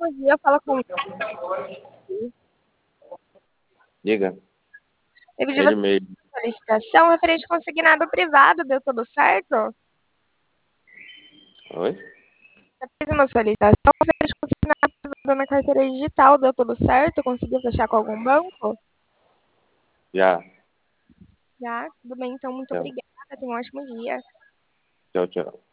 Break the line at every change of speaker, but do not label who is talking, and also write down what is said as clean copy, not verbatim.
ótimo dia, fala comigo.
Diga.
Eu pedi
Ele
você
mesmo.
uma solicitação referente ao consignado privado, deu tudo certo?
Oi?
Eu fiz uma solicitação referente ao consignado privado na carteira digital, deu tudo certo? Conseguiu fechar com algum banco?
Já.
Já, tudo bem, então muito
Tchau,
obrigada, tenha um ótimo dia.
tchau, tchau.